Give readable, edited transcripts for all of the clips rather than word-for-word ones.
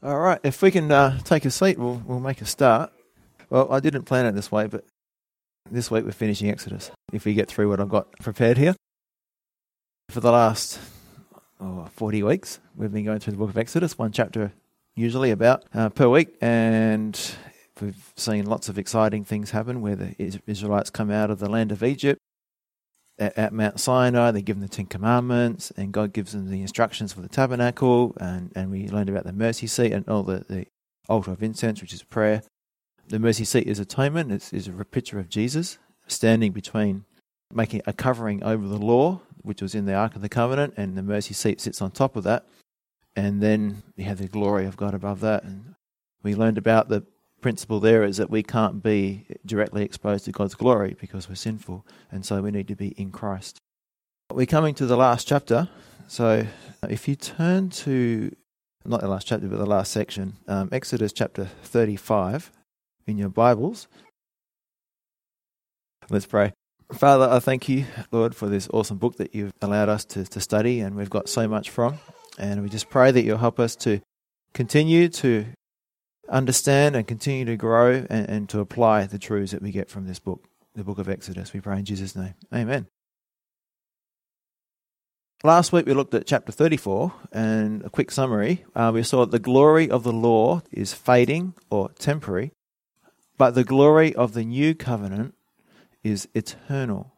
All right, if we can take a seat, we'll make a start. Well, I didn't plan it this way, but this week we're finishing Exodus. If we get through what I've got prepared here. For the last 40 weeks, we've been going through the book of Exodus, one chapter usually about per week, and we've seen lots of exciting things happen where the Israelites come out of the land of Egypt. At Mount Sinai, they give them the Ten Commandments, and God gives them the instructions for the tabernacle, and we learned about the mercy seat and all the altar of incense, which is prayer. The mercy seat is atonement. It's a picture of Jesus standing between, making a covering over the law, which was in the Ark of the Covenant, and the mercy seat sits on top of that. And then you have the glory of God above that. And we learned about the principle there is that we can't be directly exposed to God's glory because we're sinful, and so we need to be in Christ. We're coming to the last chapter, so if you turn to, not the last chapter, but the last section, Exodus chapter 35 in your Bibles. Let's pray. Father, I thank you, Lord, for this awesome book that you've allowed us to study, and we've got so much from, and we just pray that you'll help us to continue to understand and continue to grow and to apply the truths that we get from this book, the book of Exodus. We pray in Jesus' name. Amen. Last week we looked at chapter 34, and a quick summary. We saw that the glory of the law is fading or temporary, but the glory of the new covenant is eternal.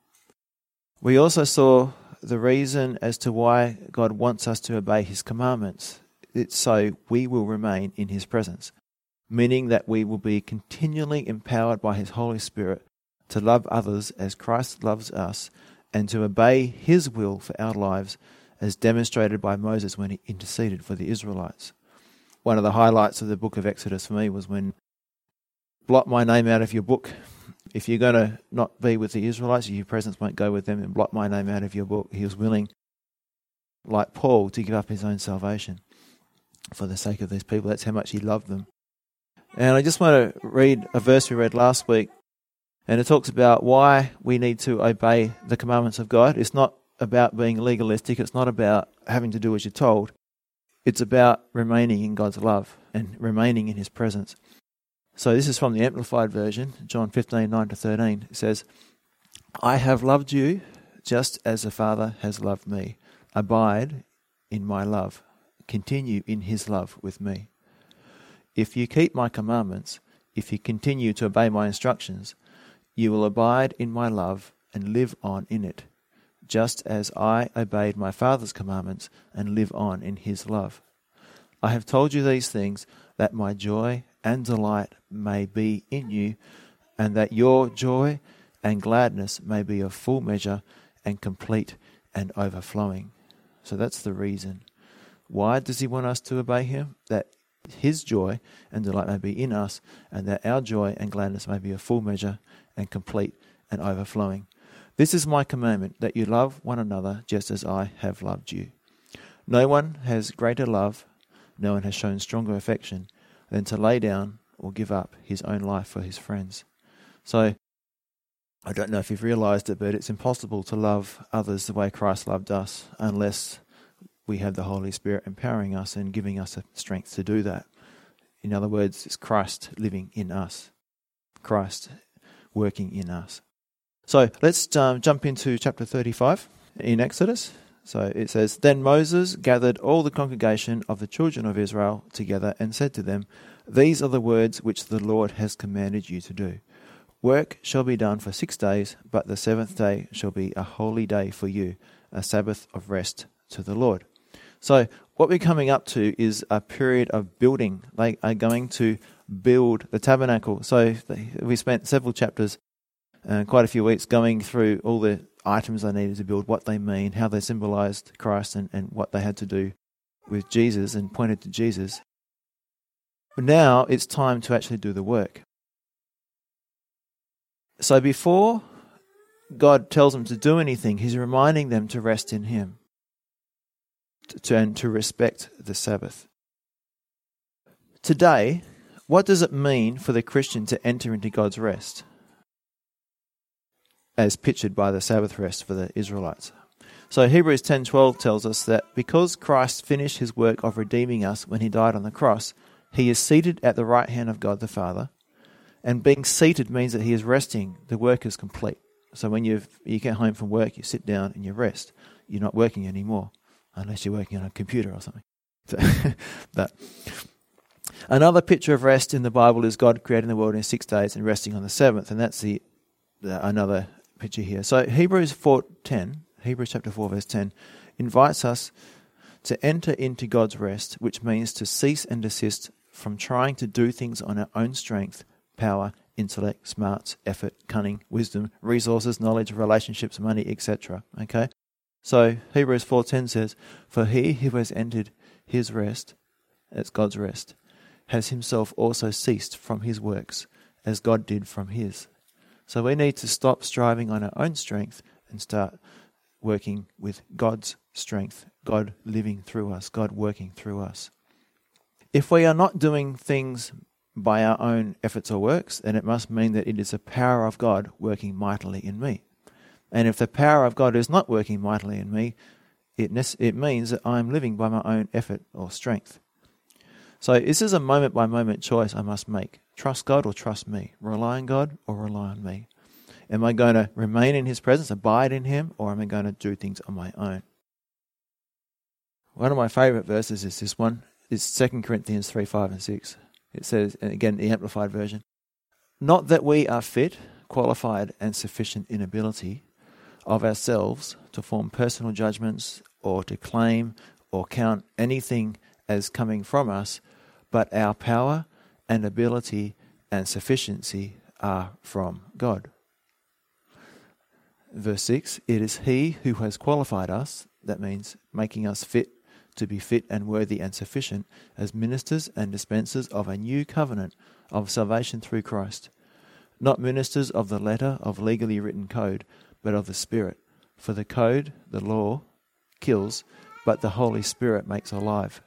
We also saw the reason as to why God wants us to obey his commandments. It's so we will remain in his presence, meaning that we will be continually empowered by his Holy Spirit to love others as Christ loves us and to obey his will for our lives as demonstrated by Moses when he interceded for the Israelites. One of the highlights of the book of Exodus for me was when, blot my name out of your book. If you're going to not be with the Israelites, your presence won't go with them, and blot my name out of your book. He was willing, like Paul, to give up his own salvation for the sake of these people. That's how much he loved them. And I just want to read a verse we read last week, and it talks about why we need to obey the commandments of God. It's not about being legalistic. It's not about having to do as you're told. It's about remaining in God's love and remaining in his presence. So this is from the Amplified Version, John 15:9-13. It says, I have loved you just as the Father has loved me. Abide in my love. Continue in his love with me. If you keep my commandments, if you continue to obey my instructions, you will abide in my love and live on in it, just as I obeyed my Father's commandments and live on in his love. I have told you these things that my joy and delight may be in you, and that your joy and gladness may be of full measure and complete and overflowing. So that's the reason. Why does he want us to obey him? That his joy and delight may be in us, and that our joy and gladness may be of full measure and complete and overflowing. This is my commandment, that you love one another just as I have loved you. No one has greater love, no one has shown stronger affection than to lay down or give up his own life for his friends. So, I don't know if you've realised it, but it's impossible to love others the way Christ loved us unless we have the Holy Spirit empowering us and giving us the strength to do that. In other words, it's Christ living in us, Christ working in us. So let's jump into chapter 35 in Exodus. So it says, Then Moses gathered all the congregation of the children of Israel together and said to them, These are the words which the Lord has commanded you to do. Work shall be done for 6 days, but the seventh day shall be a holy day for you, a Sabbath of rest to the Lord. So what we're coming up to is a period of building. They are going to build the tabernacle. So we spent several chapters, quite a few weeks, going through all the items they needed to build, what they mean, how they symbolized Christ, and what they had to do with Jesus and pointed to Jesus. But now it's time to actually do the work. So before God tells them to do anything, he's reminding them to rest in him and to respect the Sabbath. Today, what does it mean for the Christian to enter into God's rest, as pictured by the Sabbath rest for the Israelites? So Hebrews 10:12 tells us that because Christ finished his work of redeeming us when he died on the cross, he is seated at the right hand of God the Father. And being seated means that he is resting. The work is complete. So when you get home from work, you sit down and you rest. You're not working anymore, unless you're working on a computer or something. But another picture of rest in the Bible is God creating the world in 6 days and resting on the seventh, and that's another picture here. So Hebrews chapter 4, verse 10, invites us to enter into God's rest, which means to cease and desist from trying to do things on our own strength, power, intellect, smarts, effort, cunning, wisdom, resources, knowledge, relationships, money, etc. Okay? So Hebrews 4:10 says, "For he who has entered his rest," that's God's rest, "has himself also ceased from his works, as God did from his." So we need to stop striving on our own strength and start working with God's strength, God living through us, God working through us. If we are not doing things by our own efforts or works, then it must mean that it is the power of God working mightily in me. And if the power of God is not working mightily in me, it means that I am living by my own effort or strength. So this is a moment-by-moment choice I must make. Trust God or trust me? Rely on God or rely on me? Am I going to remain in his presence, abide in him, or am I going to do things on my own? One of my favourite verses is this one. It's 2 Corinthians 3, 5 and 6. It says, and again, the Amplified Version, "Not that we are fit, qualified and sufficient in ability of ourselves to form personal judgments or to claim or count anything as coming from us, but our power and ability and sufficiency are from God." Verse 6, "It is he who has qualified us," that means making us fit to be fit and worthy and sufficient, "as ministers and dispensers of a new covenant of salvation through Christ, not ministers of the letter of legally written code, but of the Spirit. For the code, the law, kills, but the Holy Spirit makes alive."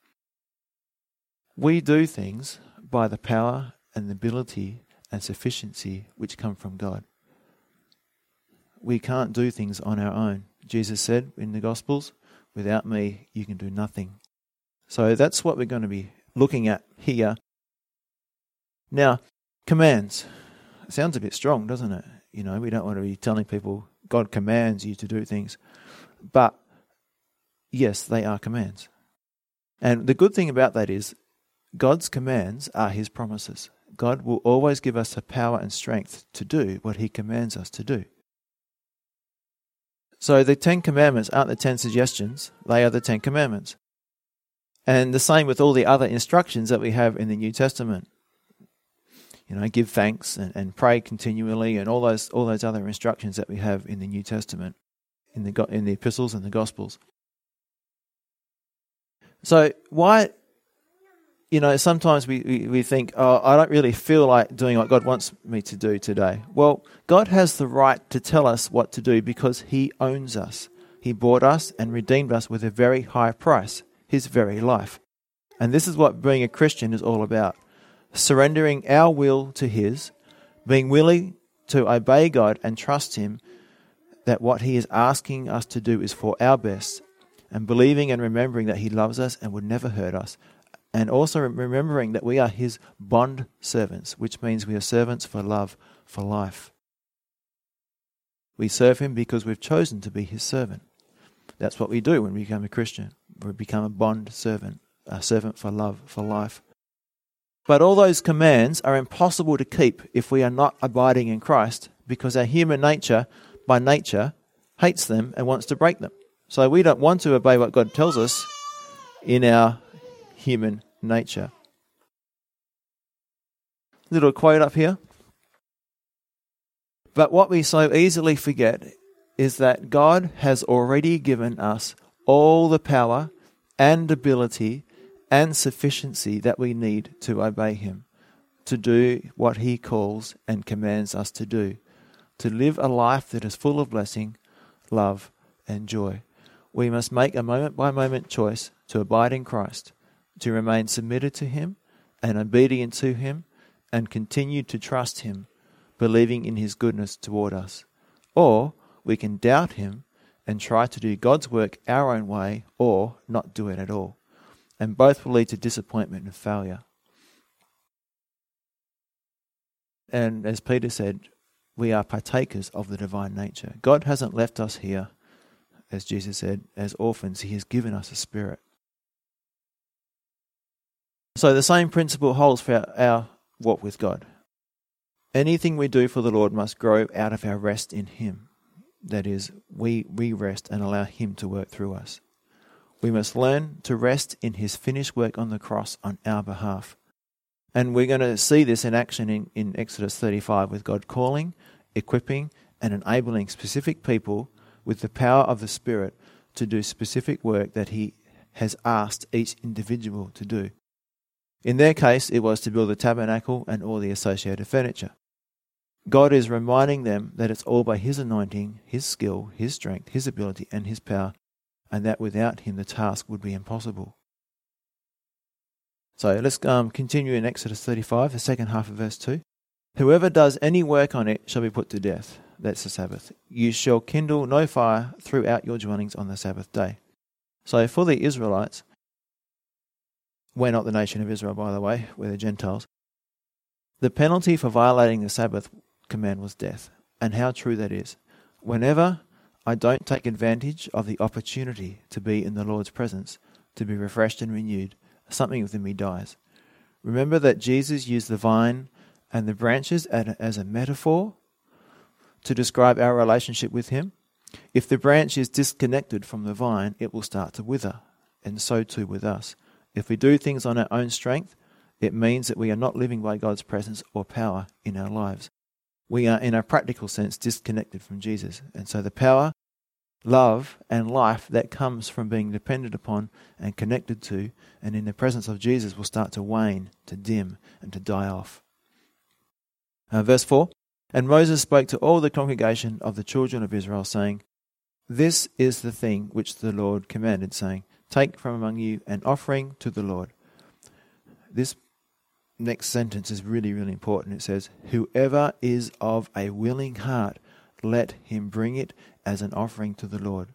We do things by the power and the ability and sufficiency which come from God. We can't do things on our own. Jesus said in the Gospels, "Without me, you can do nothing." So that's what we're going to be looking at here. Now, commands. It sounds a bit strong, doesn't it? You know, we don't want to be telling people God commands you to do things. But yes, they are commands. And the good thing about that is God's commands are his promises. God will always give us the power and strength to do what he commands us to do. So the 10 Commandments aren't the 10 suggestions, they are the 10 Commandments. And the same with all the other instructions that we have in the New Testament. You know, give thanks and pray continually, and all those other instructions that we have in the New Testament, in the epistles and the Gospels. So why, you know, sometimes we think, oh, I don't really feel like doing what God wants me to do today. Well, God has the right to tell us what to do because he owns us. He bought us and redeemed us with a very high price, his very life. And this is what being a Christian is all about. Surrendering our will to his, being willing to obey God and trust him that what he is asking us to do is for our best, and believing and remembering that he loves us and would never hurt us, and also remembering that we are his bond servants, which means we are servants for love, for life. We serve him because we've chosen to be his servant. That's what we do when we become a Christian. We become a bond servant, a servant for love, for life. But all those commands are impossible to keep if we are not abiding in Christ, because our human nature, by nature, hates them and wants to break them. So we don't want to obey what God tells us in our human nature. Little quote up here. But what we so easily forget is that God has already given us all the power and ability and sufficiency that we need to obey him, to do what he calls and commands us to do, to live a life that is full of blessing, love, and joy. We must make a moment-by-moment choice to abide in Christ, to remain submitted to him and obedient to him, and continue to trust him, believing in his goodness toward us. Or we can doubt him and try to do God's work our own way or not do it at all. And both will lead to disappointment and failure. And as Peter said, we are partakers of the divine nature. God hasn't left us here, as Jesus said, as orphans. He has given us a spirit. So the same principle holds for our walk with God. Anything we do for the Lord must grow out of our rest in Him. That is, we rest and allow Him to work through us. We must learn to rest in His finished work on the cross on our behalf. And we're going to see this in action in Exodus 35 with God calling, equipping and enabling specific people with the power of the Spirit to do specific work that He has asked each individual to do. In their case, it was to build the tabernacle and all the associated furniture. God is reminding them that it's all by His anointing, His skill, His strength, His ability and His power, and that without Him the task would be impossible. So let's continue in Exodus 35, the second half of verse 2. Whoever does any work on it shall be put to death. That's the Sabbath. You shall kindle no fire throughout your dwellings on the Sabbath day. So for the Israelites, we're not the nation of Israel, by the way, we're the Gentiles, the penalty for violating the Sabbath command was death. And how true that is. Whenever I don't take advantage of the opportunity to be in the Lord's presence, to be refreshed and renewed, something within me dies. Remember that Jesus used the vine and the branches as a metaphor to describe our relationship with Him. If the branch is disconnected from the vine, it will start to wither, and so too with us. If we do things on our own strength, it means that we are not living by God's presence or power in our lives. We are, in a practical sense, disconnected from Jesus. And so the power, love, and life that comes from being dependent upon and connected to and in the presence of Jesus will start to wane, to dim, and to die off. Verse 4, And Moses spoke to all the congregation of the children of Israel, saying, This is the thing which the Lord commanded, saying, Take from among you an offering to the Lord. This next sentence is really, really important. It says, Whoever is of a willing heart, let him bring it as an offering to the Lord.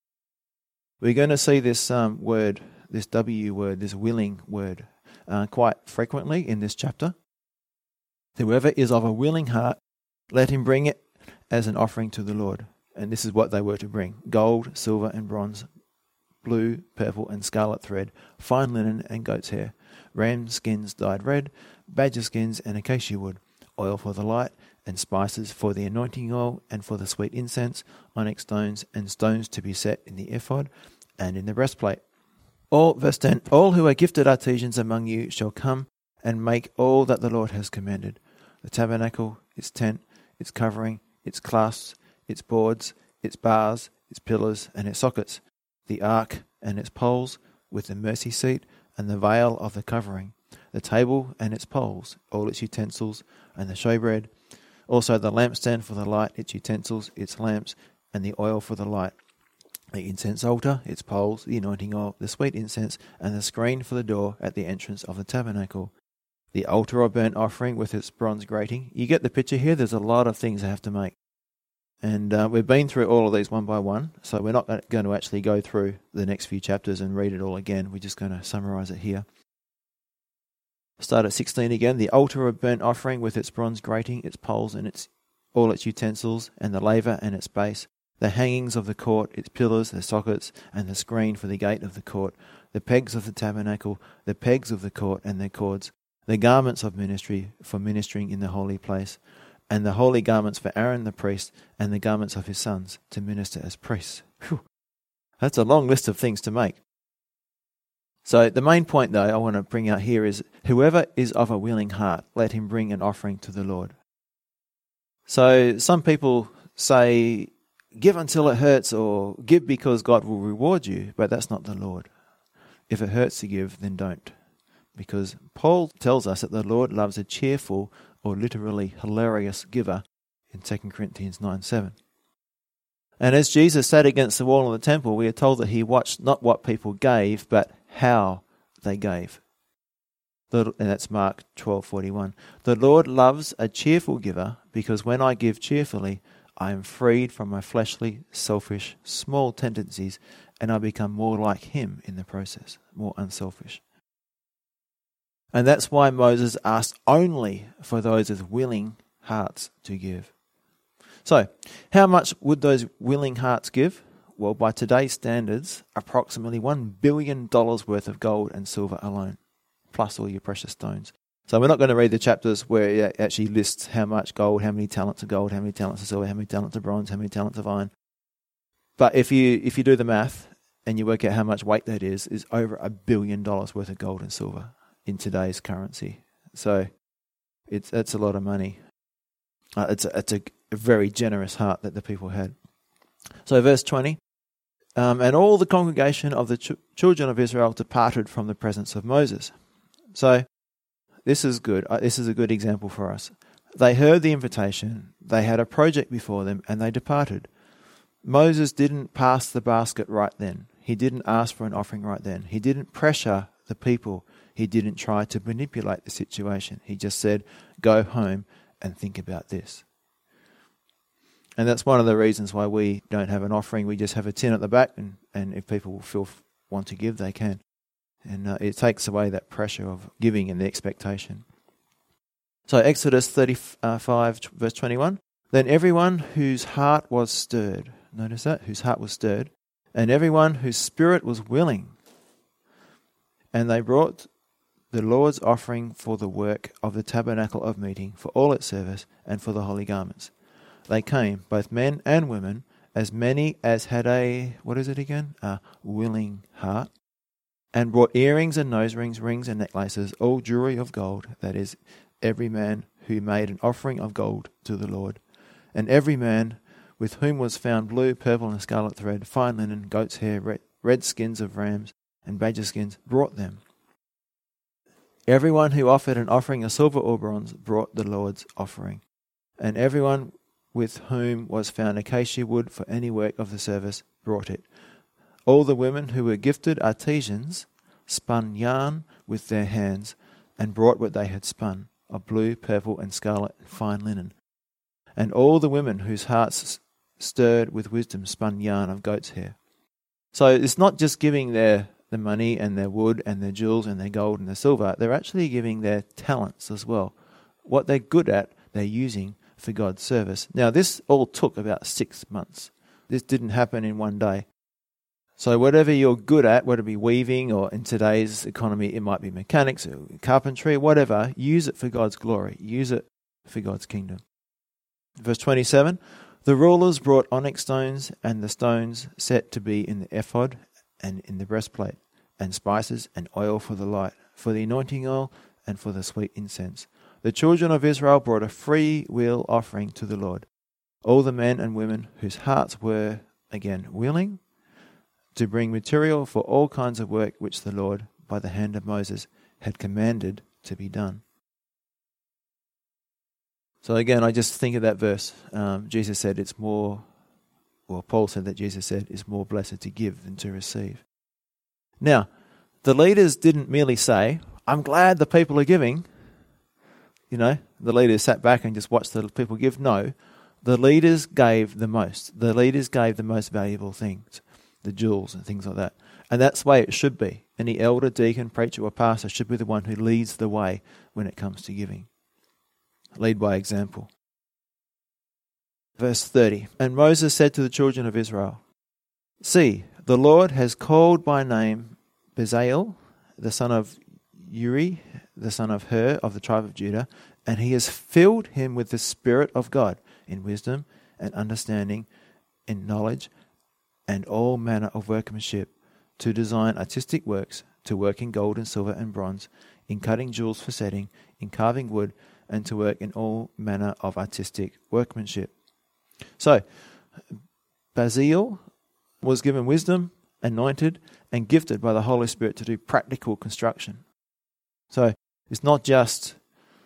We're going to see this word, this W word, this willing word, quite frequently in this chapter. Whoever is of a willing heart, let him bring it as an offering to the Lord. And this is what they were to bring: gold, silver and bronze, blue, purple and scarlet thread, fine linen and goat's hair, ram skins dyed red, badger skins and acacia wood, oil for the light, and spices for the anointing oil and for the sweet incense, onyx stones and stones to be set in the ephod and in the breastplate. Verse 10, All who are gifted artisans among you shall come and make all that the Lord has commanded: the tabernacle, its tent, its covering, its clasps, its boards, its bars, its pillars and its sockets, the ark and its poles, with the mercy seat and the veil of the covering, the table and its poles, all its utensils, and the showbread, also the lampstand for the light, its utensils, its lamps, and the oil for the light, the incense altar, its poles, the anointing oil, the sweet incense, and the screen for the door at the entrance of the tabernacle, the altar of burnt offering with its bronze grating. You get the picture here. There's a lot of things I have to make. And we've been through all of these one by one, so we're not going to actually go through the next few chapters and read it all again. We're just going to summarize it here. Start at 16 again. The altar of burnt offering with its bronze grating, its poles and all its utensils, and the laver and its base, the hangings of the court, its pillars, the sockets, and the screen for the gate of the court, the pegs of the tabernacle, the pegs of the court and their cords, the garments of ministry for ministering in the holy place, and the holy garments for Aaron the priest, and the garments of his sons to minister as priests. Whew. That's a long list of things to make. So the main point, though, I want to bring out here is, whoever is of a willing heart, let him bring an offering to the Lord. So some people say, give until it hurts, or give because God will reward you, but that's not the Lord. If it hurts to give, then don't. Because Paul tells us that the Lord loves a cheerful, or literally hilarious, giver in 2 Corinthians 9:7. And as Jesus sat against the wall of the temple, we are told that he watched not what people gave, but how they gave. And that's Mark 12:41. The Lord loves a cheerful giver, because when I give cheerfully, I am freed from my fleshly, selfish, small tendencies, and I become more like him in the process, more unselfish. And that's why Moses asked only for those with willing hearts to give. So, how much would those willing hearts give? Well, by today's standards, approximately $1 billion worth of gold and silver alone, plus all your precious stones. So we're not going to read the chapters where it actually lists how much gold, how many talents of gold, how many talents of silver, how many talents of bronze, how many talents of iron. But if you do the math and you work out how much weight that is over $1 billion worth of gold and silver in today's currency. So that's a lot of money. It's a very generous heart that the people had. So verse 20, and all the congregation of the children of Israel departed from the presence of Moses. So this is good. This is a good example for us. They heard the invitation, they had a project before them, and they departed. Moses didn't pass the basket right then. He didn't ask for an offering right then. He didn't pressure the people. He didn't try to manipulate the situation. He just said, go home and think about this. And that's one of the reasons why we don't have an offering. We just have a tin at the back, and if people want to give, they can. And it takes away that pressure of giving and the expectation. So Exodus 35, verse 21. Then everyone whose heart was stirred, notice that, whose heart was stirred, and everyone whose spirit was willing, and they brought the Lord's offering for the work of the tabernacle of meeting, for all its service, and for the holy garments. They came, both men and women, as many as had a willing heart, and brought earrings and nose rings, rings and necklaces, all jewelry of gold, that is, every man who made an offering of gold to the Lord. And every man with whom was found blue, purple, and scarlet thread, fine linen, goat's hair, red skins of rams, and badger skins, brought them. Everyone who offered an offering of silver or bronze brought the Lord's offering. And everyone with whom was found acacia wood for any work of the service brought it. All the women who were gifted artisans spun yarn with their hands and brought what they had spun, of blue, purple, and scarlet, and fine linen. And all the women whose hearts stirred with wisdom spun yarn of goat's hair. So it's not just giving the money and their wood and their jewels and their gold and their silver. They're actually giving their talents as well. What they're good at, they're using for God's service. Now, this all took about 6 months. This didn't happen in one day. So whatever you're good at, whether it be weaving or in today's economy, it might be mechanics or carpentry, whatever, use it for God's glory. Use it for God's kingdom. Verse 27, the rulers brought onyx stones and the stones set to be in the ephod and in the breastplate, and spices and oil for the light, for the anointing oil and for the sweet incense. The children of Israel brought a free will offering to the Lord. All the men and women whose hearts were, again, willing to bring material for all kinds of work which the Lord, by the hand of Moses, had commanded to be done. So again, I just think of that verse. Jesus said it's more, or Paul said that Jesus said it's more blessed to give than to receive. Now, the leaders didn't merely say, I'm glad the people are giving. You know, the leaders sat back and just watched the people give. No, the leaders gave the most. The leaders gave the most valuable things, the jewels and things like that. And that's the way it should be. Any elder, deacon, preacher or pastor should be the one who leads the way when it comes to giving. Lead by example. Verse 30, and Moses said to the children of Israel, see, the Lord has called by name Bezalel, the son of Uri, the son of Hur, of the tribe of Judah, and he has filled him with the Spirit of God in wisdom and understanding, in knowledge, and all manner of workmanship, to design artistic works, to work in gold and silver and bronze, in cutting jewels for setting, in carving wood, and to work in all manner of artistic workmanship. So, Bezalel was given wisdom, anointed, and gifted by the Holy Spirit to do practical construction. So, it's not just,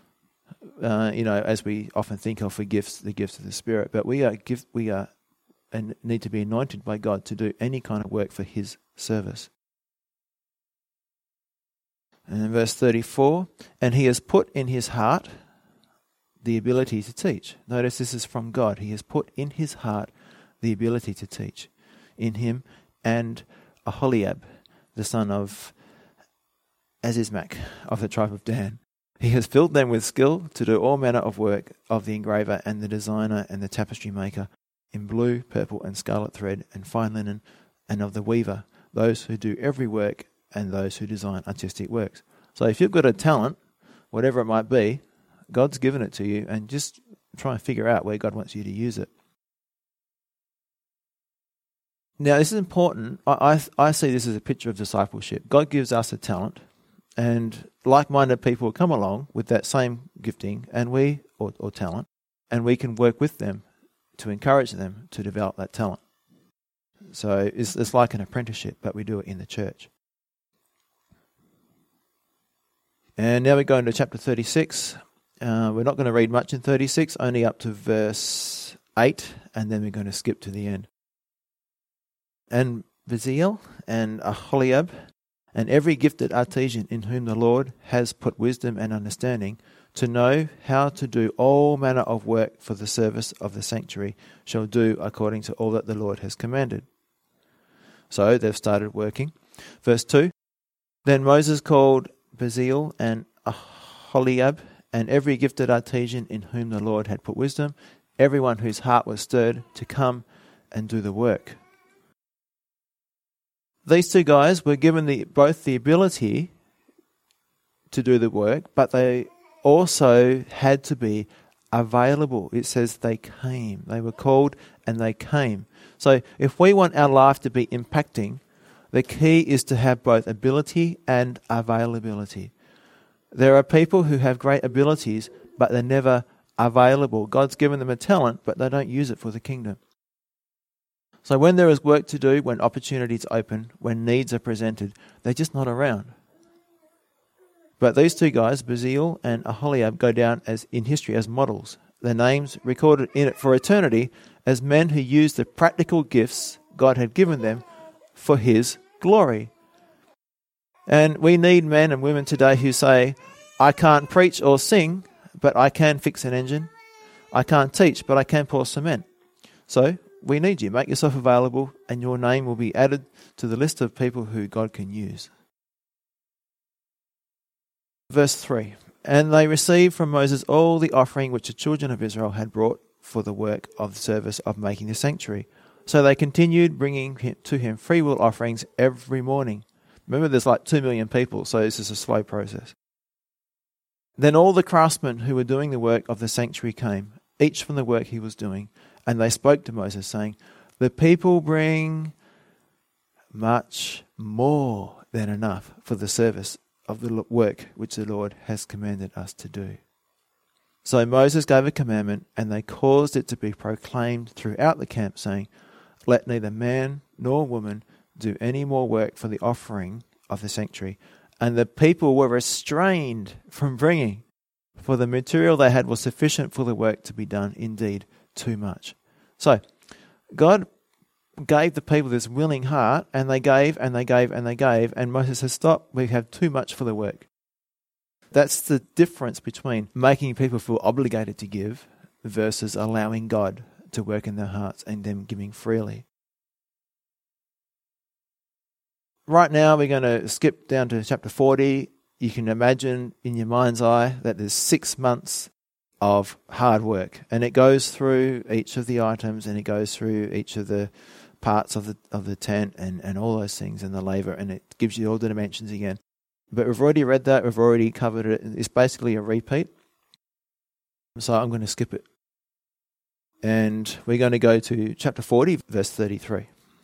as we often think of for gifts, the gifts of the Spirit, but we are and need to be anointed by God to do any kind of work for His service. And in verse 34, and He has put in his heart, the ability to teach. Notice this is from God. He has put in his heart the ability to teach in him and Aholiab, the son of Azizmach of the tribe of Dan. He has filled them with skill to do all manner of work of the engraver and the designer and the tapestry maker in blue, purple and scarlet thread and fine linen, and of the weaver, those who do every work and those who design artistic works. So if you've got a talent, whatever it might be, God's given it to you, and just try and figure out where God wants you to use it. Now, this is important. I see this as a picture of discipleship. God gives us a talent, and like-minded people will come along with that same gifting and or talent, and we can work with them to encourage them to develop that talent. So it's like an apprenticeship, but we do it in the church. And now we go into chapter 36. We're not going to read much in 36, only up to verse 8, and then we're going to skip to the end. And Bezalel and Aholiab and every gifted artisan in whom the Lord has put wisdom and understanding to know how to do all manner of work for the service of the sanctuary shall do according to all that the Lord has commanded. So they've started working. Verse 2, Then Moses called Bezalel and Aholiab and every gifted artisan in whom the Lord had put wisdom, everyone whose heart was stirred to come and do the work. These two guys were given both the ability to do the work, but they also had to be available. It says they came. They were called and they came. So if we want our life to be impacting, the key is to have both ability and availability. There are people who have great abilities, but they're never available. God's given them a talent, but they don't use it for the kingdom. So when there is work to do, when opportunities open, when needs are presented, they're just not around. But these two guys, Bezalel and Aholiab, go down in history as models. Their names recorded in it for eternity as men who used the practical gifts God had given them for his glory. And we need men and women today who say, I can't preach or sing, but I can fix an engine. I can't teach, but I can pour cement. So we need you. Make yourself available, and your name will be added to the list of people who God can use. Verse 3, And they received from Moses all the offering which the children of Israel had brought for the work of the service of making the sanctuary. So they continued bringing to him freewill offerings every morning. Remember, there's like 2 million people, so this is a slow process. Then all the craftsmen who were doing the work of the sanctuary came, each from the work he was doing, and they spoke to Moses, saying, The people bring much more than enough for the service of the work which the Lord has commanded us to do. So Moses gave a commandment, and they caused it to be proclaimed throughout the camp, saying, Let neither man nor woman do any more work for the offering of the sanctuary. And the people were restrained from bringing, for the material they had was sufficient for the work to be done, indeed too much. So God gave the people this willing heart, and they gave and they gave and they gave, and Moses says, Stop, we have too much for the work. That's the difference between making people feel obligated to give versus allowing God to work in their hearts and them giving freely. Right now we're going to skip down to chapter 40. You can imagine in your mind's eye that there's 6 months of hard work, and it goes through each of the items, and it goes through each of the parts of the tent and all those things, and the laver, and it gives you all the dimensions again. But we've already read that, we've already covered it. It's basically a repeat. So I'm going to skip it. And we're going to go to chapter 40, verse 33.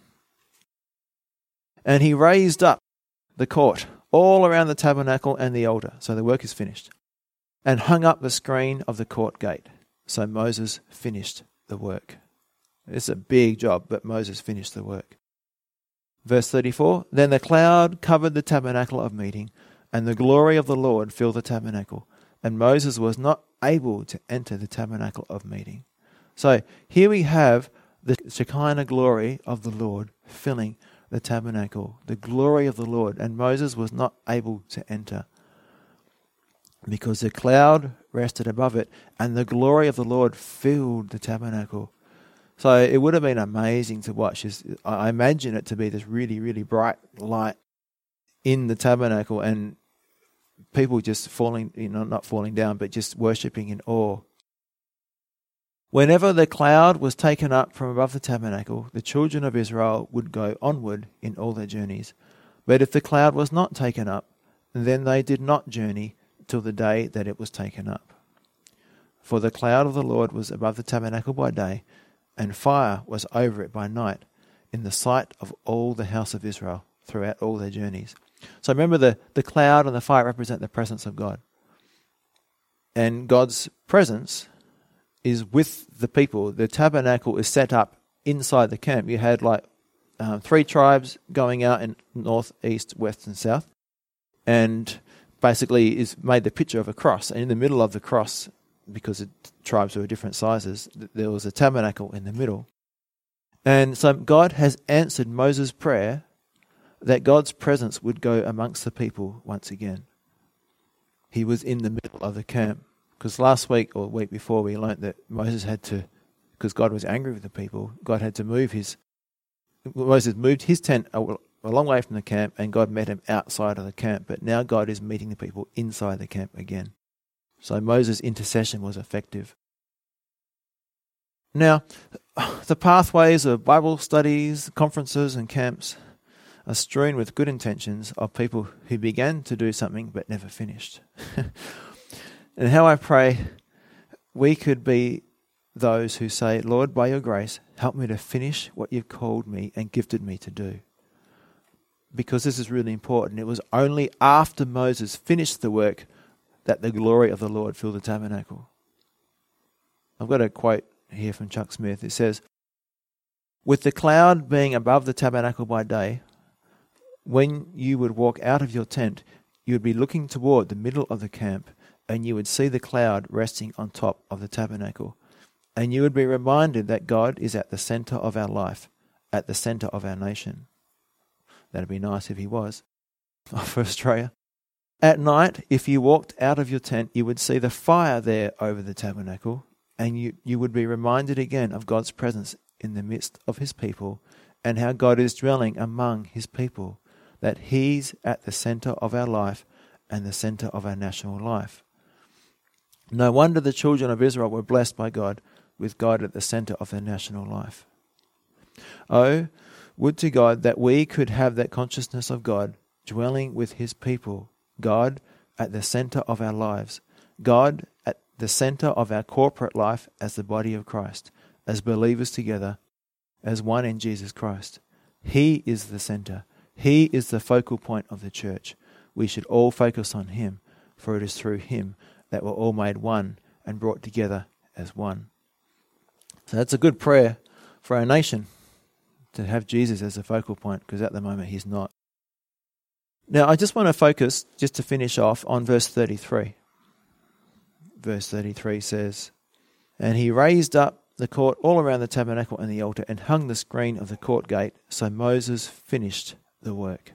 And he raised up the court all around the tabernacle and the altar. So the work is finished. And hung up the screen of the court gate. So Moses finished the work. It's a big job, but Moses finished the work. Verse 34, Then the cloud covered the tabernacle of meeting, and the glory of the Lord filled the tabernacle. And Moses was not able to enter the tabernacle of meeting. So here we have the Shekinah glory of the Lord filling the tabernacle, the glory of the Lord, and Moses was not able to enter. because the cloud rested above it and the glory of the Lord filled the tabernacle. So it would have been amazing to watch. I imagine it to be this really, really bright light in the tabernacle and people just falling, not falling down, but just worshipping in awe. Whenever the cloud was taken up from above the tabernacle, the children of Israel would go onward in all their journeys. But if the cloud was not taken up, then they did not journey till the day that it was taken up. For the cloud of the Lord was above the tabernacle by day, and fire was over it by night, in the sight of all the house of Israel throughout all their journeys. So remember, the cloud and the fire represent the presence of God. And God's presence is with the people. The tabernacle is set up inside the camp. You had 3 tribes going out in north, east, west and south. And basically is made the picture of a cross. And in the middle of the cross, because the tribes were different sizes, there was a tabernacle in the middle. And so God has answered Moses' prayer that God's presence would go amongst the people once again. He was in the middle of the camp. Because last week or week before we learnt that Moses had to, because God was angry with the people, God had to Moses moved his tent a long way from the camp and God met him outside of the camp. But now God is meeting the people inside the camp again. So Moses' intercession was effective. Now, the pathways of Bible studies, conferences and camps are strewn with good intentions of people who began to do something but never finished. And how I pray we could be those who say, Lord, by your grace, help me to finish what you've called me and gifted me to do. Because this is really important. It was only after Moses finished the work that the glory of the Lord filled the tabernacle. I've got a quote here from Chuck Smith. It says, with the cloud being above the tabernacle by day, when you would walk out of your tent, you would be looking toward the middle of the camp, and you would see the cloud resting on top of the tabernacle. And you would be reminded that God is at the center of our life, at the center of our nation. That'd be nice if he was, for Australia. At night, if you walked out of your tent, you would see the fire there over the tabernacle, and you would be reminded again of God's presence in the midst of his people, and how God is dwelling among his people, that he's at the center of our life and the center of our national life. No wonder the children of Israel were blessed by God, with God at the center of their national life. Oh, would to God that we could have that consciousness of God dwelling with his people, God at the center of our lives, God at the center of our corporate life as the body of Christ, as believers together, as one in Jesus Christ. He is the center. He is the focal point of the church. We should all focus on him, for it is through him that we're all made one and brought together as one. So that's a good prayer for our nation, to have Jesus as the focal point, because at the moment he's not. Now I just want to focus, just to finish off, on verse 33. Verse 33 says, and he raised up the court all around the tabernacle and the altar and hung the screen of the court gate. So Moses finished the work.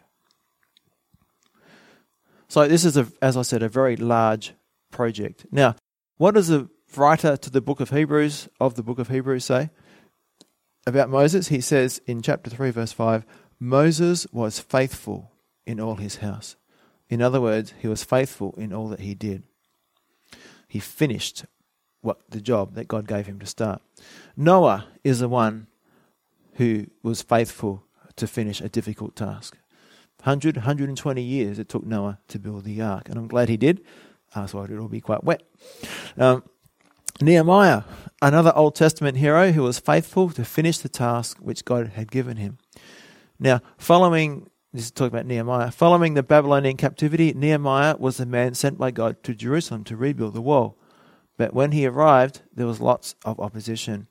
So this is, as I said, a very large project. Now, what does the writer to the book of Hebrews say about Moses? He says in chapter 3 verse 5, Moses was faithful in all his house. In other words, he was faithful in all that he did. He finished the job that God gave him to start. Noah is the one who was faithful to finish a difficult task. 120 years it took Noah to build the ark, and I'm glad he did. So it'll be quite wet. Nehemiah, another Old Testament hero who was faithful to finish the task which God had given him. Now, following the Babylonian captivity, Nehemiah was the man sent by God to Jerusalem to rebuild the wall. But when he arrived, there was lots of opposition.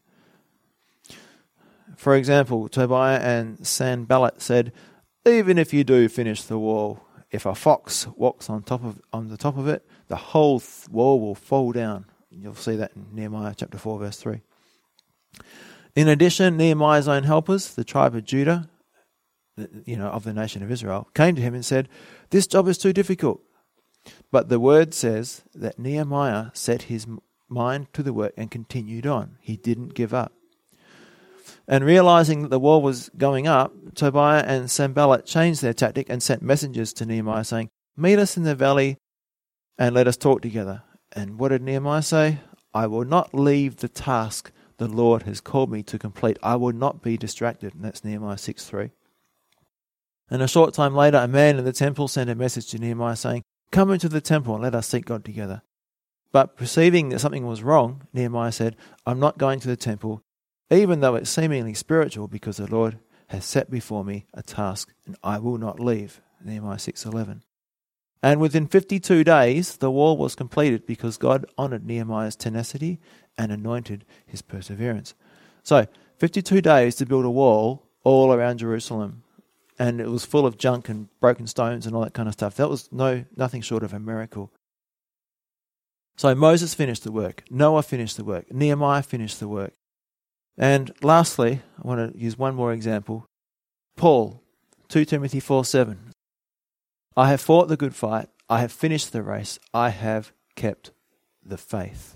For example, Tobiah and Sanballat said, even if you do finish the wall, if a fox walks on the top of it, the whole wall will fall down. You'll see that in Nehemiah chapter 4, verse 3. In addition, Nehemiah's own helpers, the tribe of Judah, of the nation of Israel, came to him and said, this job is too difficult. But the word says that Nehemiah set his mind to the work and continued on. He didn't give up. And realizing that the wall was going up, Tobiah and Sanballat changed their tactic and sent messengers to Nehemiah saying, "Meet us in the valley and let us talk together." And what did Nehemiah say? "I will not leave the task the Lord has called me to complete. I will not be distracted." And that's Nehemiah 6:3. And a short time later, a man in the temple sent a message to Nehemiah saying, "Come into the temple and let us seek God together." But perceiving that something was wrong, Nehemiah said, "I'm not going to the temple, even though it's seemingly spiritual, because the Lord has set before me a task, and I will not leave." Nehemiah 6:11. And within 52 days, the wall was completed because God honored Nehemiah's tenacity and anointed his perseverance. So, 52 days to build a wall all around Jerusalem. And it was full of junk and broken stones and all that kind of stuff. That was nothing short of a miracle. So Moses finished the work. Noah finished the work. Nehemiah finished the work. And lastly, I want to use one more example. Paul, 2 Timothy 4:7. "I have fought the good fight. I have finished the race. I have kept the faith."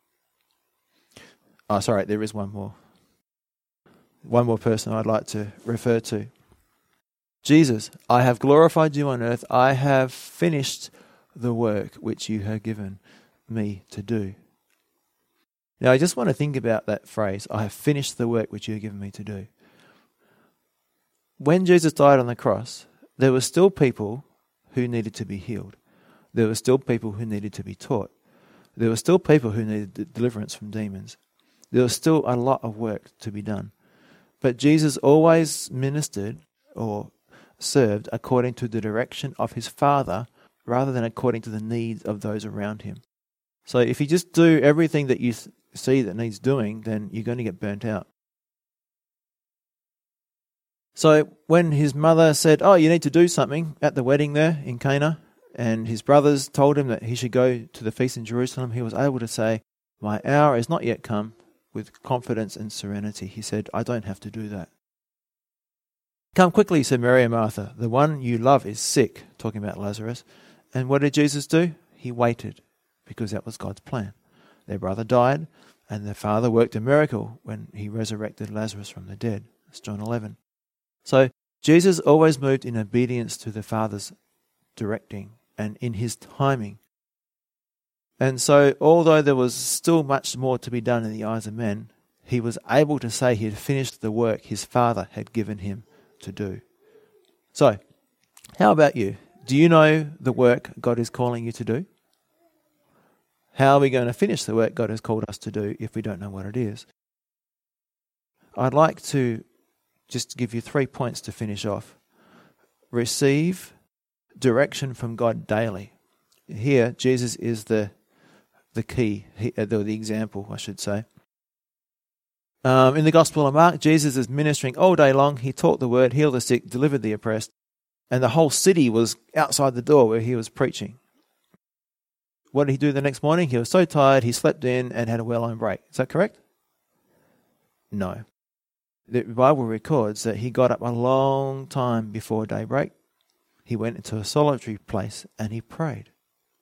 Oh, sorry, there is one more. One more person I'd like to refer to. Jesus, "I have glorified you on earth. I have finished the work which you have given me to do." Now, I just want to think about that phrase, "I have finished the work which you have given me to do." When Jesus died on the cross, there were still people who needed to be healed. There were still people who needed to be taught. There were still people who needed deliverance from demons. There was still a lot of work to be done. But Jesus always ministered or served according to the direction of his Father rather than according to the needs of those around him. So if you just do everything that you see that needs doing, then you're going to get burnt out. So when his mother said, "Oh, you need to do something," at the wedding there in Cana, and his brothers told him that he should go to the feast in Jerusalem, he was able to say, "My hour is not yet come," with confidence and serenity. He said, "I don't have to do that." "Come quickly," said Mary and Martha. "The one you love is sick," talking about Lazarus. And what did Jesus do? He waited, because that was God's plan. Their brother died, and their Father worked a miracle when he resurrected Lazarus from the dead. That's John 11. So Jesus always moved in obedience to the Father's directing and in his timing. And so although there was still much more to be done in the eyes of men, he was able to say he had finished the work his Father had given him to do. So, how about you? Do you know the work God is calling you to do? How are we going to finish the work God has called us to do if we don't know what it is? I'd like to just give you 3 points to finish off. Receive direction from God daily. Here, Jesus is the key, the example, I should say. In the Gospel of Mark, Jesus is ministering all day long. He taught the word, healed the sick, delivered the oppressed, and the whole city was outside the door where he was preaching. What did he do the next morning? He was so tired, he slept in and had a well-earned break. Is that correct? No. The Bible records that he got up a long time before daybreak. He went into a solitary place and he prayed.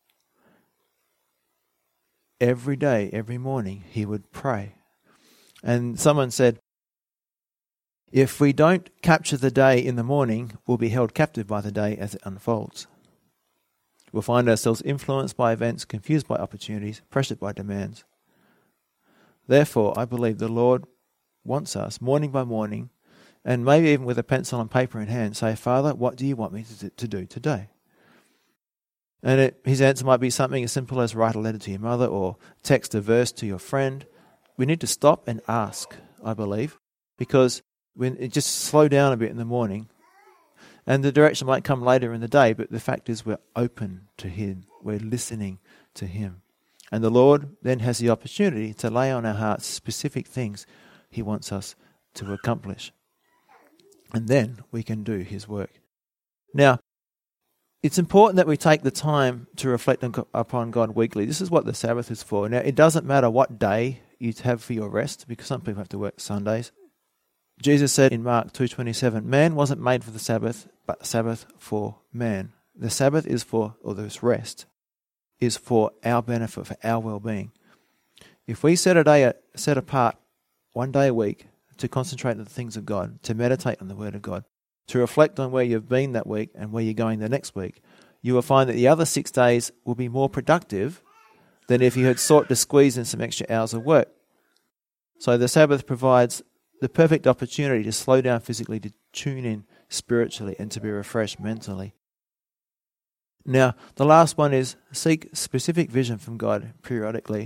Every day, every morning, he would pray. And someone said, if we don't capture the day in the morning, we'll be held captive by the day as it unfolds. We'll find ourselves influenced by events, confused by opportunities, pressured by demands. Therefore, I believe the Lord wants us, morning by morning, and maybe even with a pencil and paper in hand, say, Father, what do you want me to do today? And his answer might be something as simple as write a letter to your mother or text a verse to your friend. We need to stop and ask, I believe, because when it just slow down a bit in the morning, and the direction might come later in the day, but the fact is we're open to him. We're listening to him. And the Lord then has the opportunity to lay on our hearts specific things he wants us to accomplish. And then we can do his work. Now, it's important that we take the time to reflect upon God weekly. This is what the Sabbath is for. Now, it doesn't matter what day you have for your rest, because some people have to work Sundays. Jesus said in Mark 2:27, man wasn't made for the Sabbath, but the Sabbath for man. The Sabbath is for, or this rest, is for our benefit, for our well-being. If we set apart one day a week to concentrate on the things of God, to meditate on the Word of God, to reflect on where you've been that week and where you're going the next week, you will find that the other 6 days will be more productive than if you had sought to squeeze in some extra hours of work. So the Sabbath provides the perfect opportunity to slow down physically, to tune in spiritually, and to be refreshed mentally. Now, the last one is seek specific vision from God periodically.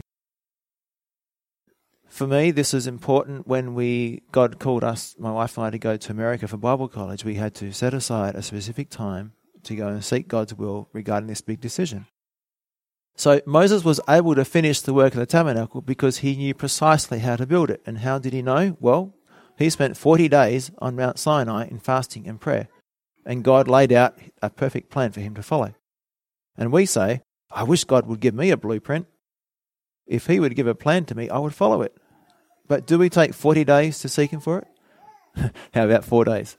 For me, this is important when God called us, my wife and I, to go to America for Bible college. We had to set aside a specific time to go and seek God's will regarding this big decision. So Moses was able to finish the work of the tabernacle because he knew precisely how to build it. And how did he know? Well, he spent 40 days on Mount Sinai in fasting and prayer. And God laid out a perfect plan for him to follow. And we say, I wish God would give me a blueprint. If he would give a plan to me, I would follow it. But do we take 40 days to seek him for it? How about 4 days?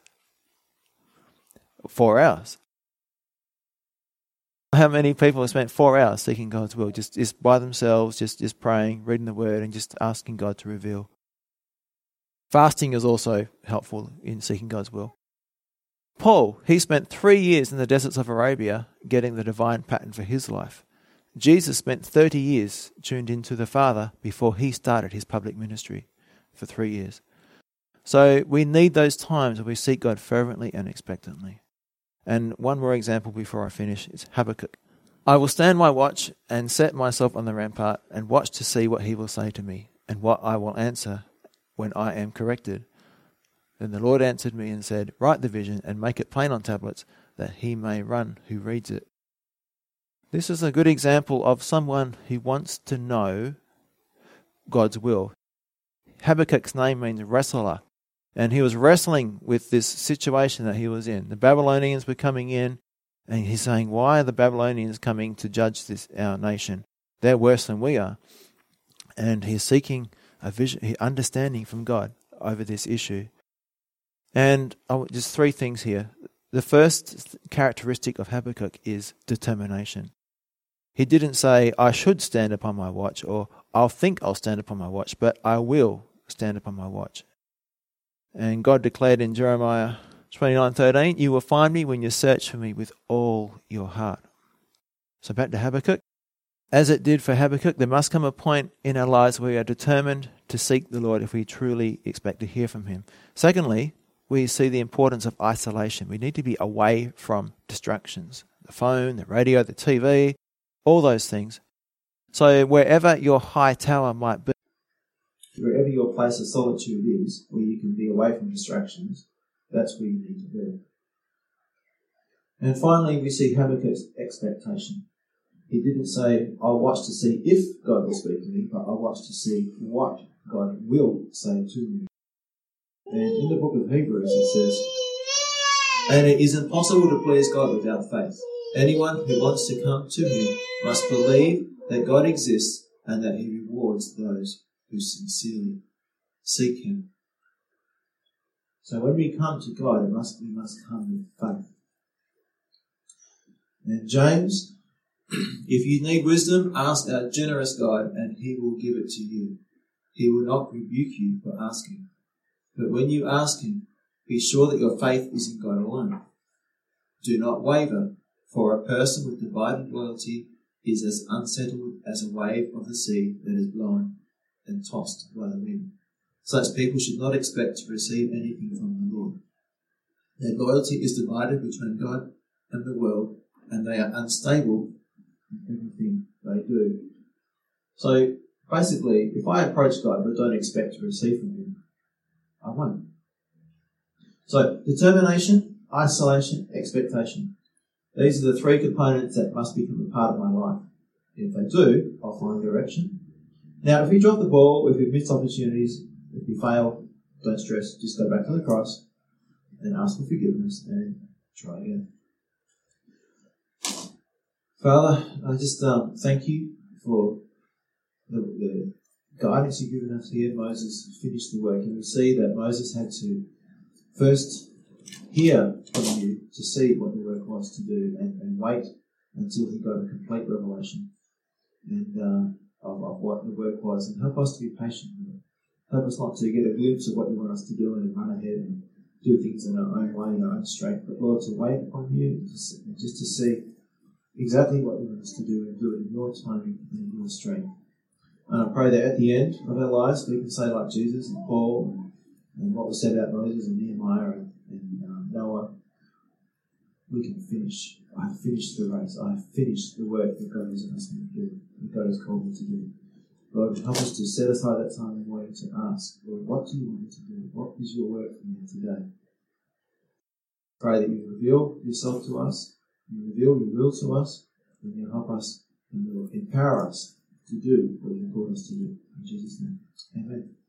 4 hours. How many people have spent 4 hours seeking God's will, just by themselves, just praying, reading the Word, and just asking God to reveal? Fasting is also helpful in seeking God's will. Paul, he spent 3 years in the deserts of Arabia getting the divine pattern for his life. Jesus spent 30 years tuned into the Father before he started his public ministry for 3 years. So we need those times where we seek God fervently and expectantly. And one more example before I finish is Habakkuk. I will stand my watch and set myself on the rampart and watch to see what he will say to me and what I will answer when I am corrected. Then the Lord answered me and said, write the vision and make it plain on tablets that he may run who reads it. This is a good example of someone who wants to know God's will. Habakkuk's name means wrestler. And he was wrestling with this situation that he was in. The Babylonians were coming in, and he's saying, why are the Babylonians coming to judge our nation? They're worse than we are. And he's seeking a vision, understanding from God over this issue. And just 3 things here. The first characteristic of Habakkuk is determination. He didn't say, I should stand upon my watch, or I'll think I'll stand upon my watch, but I will stand upon my watch. And God declared in Jeremiah 29:13, you will find me when you search for me with all your heart. So back to Habakkuk. As it did for Habakkuk, there must come a point in our lives where we are determined to seek the Lord if we truly expect to hear from him. Secondly, we see the importance of isolation. We need to be away from distractions. The phone, the radio, the TV, all those things. So wherever your high tower might be, wherever your place of solitude is, where you can be away from distractions, that's where you need to be. And finally, we see Habakkuk's expectation. He didn't say, I'll watch to see if God will speak to me, but I'll watch to see what God will say to me. And in the book of Hebrews it says, and it is impossible to please God without faith. Anyone who wants to come to him must believe that God exists and that he rewards those who sincerely seek him. So when we come to God, we must come with faith. And James, if you need wisdom, ask our generous God and he will give it to you. He will not rebuke you for asking. But when you ask him, be sure that your faith is in God alone. Do not waver, for a person with divided loyalty is as unsettled as a wave of the sea that is blown and tossed by the wind. Such people should not expect to receive anything from the Lord. Their loyalty is divided between God and the world, and they are unstable in everything they do. So basically, if I approach God but don't expect to receive from him, I won't. So determination, isolation, expectation. These are the 3 components that must become a part of my life. If they do, I'll find direction. Now, if we drop the ball, if we miss opportunities, if we fail, don't stress. Just go back to the cross and ask for forgiveness and try again. Father, I just thank you for the guidance you've given us here. Moses finished the work, and we see that Moses had to first hear from you to see what the work was to do and wait until he got a complete revelation. and of what the work was, and help us to be patient with it. Help us not to get a glimpse of what you want us to do and then run ahead and do things in our own way, in our own strength, but Lord, to wait upon you, just to see exactly what you want us to do and do it in your timing and in your strength. And I pray that at the end of our lives we can say like Jesus and Paul and what was said about Moses and Nehemiah and Noah, we can finish. I have finished the race. I have finished the work that God has asked me to do, that God has called me to do. Lord, help us to set aside that time in morning to ask, Lord, what do you want me to do? What is your work for me today? Pray that you reveal yourself to us, you reveal your will to us, and you help us and you empower us to do what you've called us to do. In Jesus' name, amen.